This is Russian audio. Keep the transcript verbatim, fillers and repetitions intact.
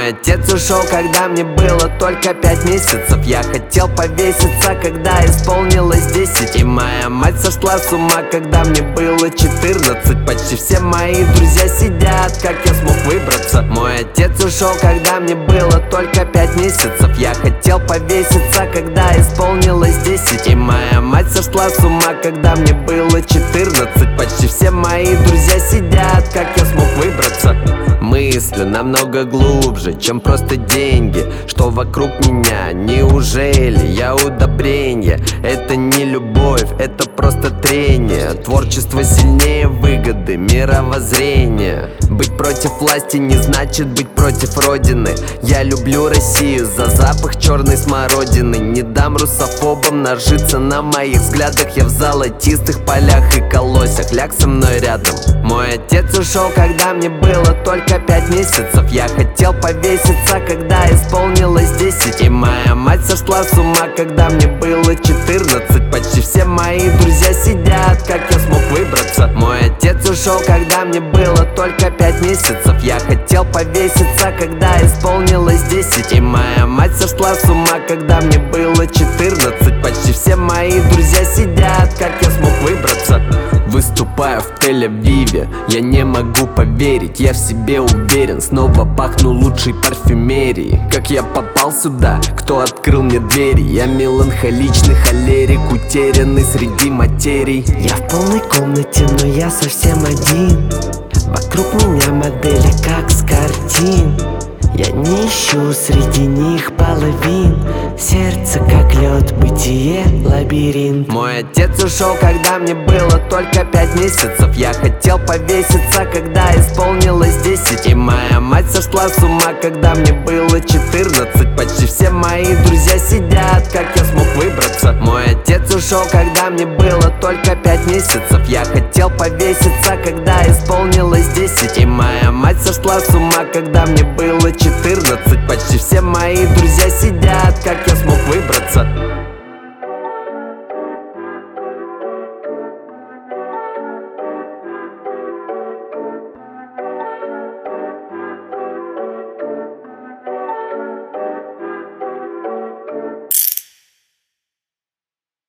Мой отец ушел, когда мне было только пять месяцев. Я хотел повеситься, когда исполнилось десять. И моя мать сошла с ума, когда мне было четырнадцать. Почти все мои друзья сидят, как я смог выбраться. Мой отец ушел, когда мне было только пять месяцев. Я хотел повеситься, когда исполнилось десять. И моя мать сошла с ума, когда мне было четырнадцать. Почти все мои друзья сидят, как я смог выбраться. Мысли намного глубже, чем просто деньги, что вокруг меня. Неужели я удобрение? Это не любовь, это просто трение. Творчество сильнее выгоды, мировоззрения. Быть против власти не значит быть против родины. Я люблю Россию за запах черной смородины. Не дам русофобам нажиться на моих взглядах. Я в золотистых полях и колосях, ляг со мной рядом. Мой отец ушел, когда мне было только пять месяцев. Я хотел повеситься, когда исполнилось десять. И моя мать сошла с ума, когда мне было четырнадцать. Почти все мои друзья сидят, как я смог выбраться. Мой отец ушел, когда мне было только пять месяцев. Я хотел повеситься, когда исполнилось десять. И моя мать сошла с ума, когда мне было четырнадцать. Почти все мои друзья сидят, как я смог выбраться. Выступаю в Тель-Авиве, я не могу поверить, я в себе уверен. Снова пахну лучшей парфюмерией. Как я попал сюда, кто открыл мне двери? Я меланхоличный холерик, утерянный среди материй. Я в полной комнате, но я совсем один. Вокруг меня модели, как с картин. Я не ищу среди них половин. Сердце как лед, бытие лабиринт. Мой отец ушел, когда мне было только пять месяцев. Я хотел повеситься, когда исполнилось десять. И моя мать сошла с ума, когда мне было четырнадцать. Почти все мои друзья сидят, как я смог выбраться. Мой отец ушел, когда мне было только пять месяцев. Я хотел повеситься, когда исполнилось десять. И моя мать сошла с ума, когда мне было четырнадцать. Почти все мои друзья сидят, как я смог выбраться.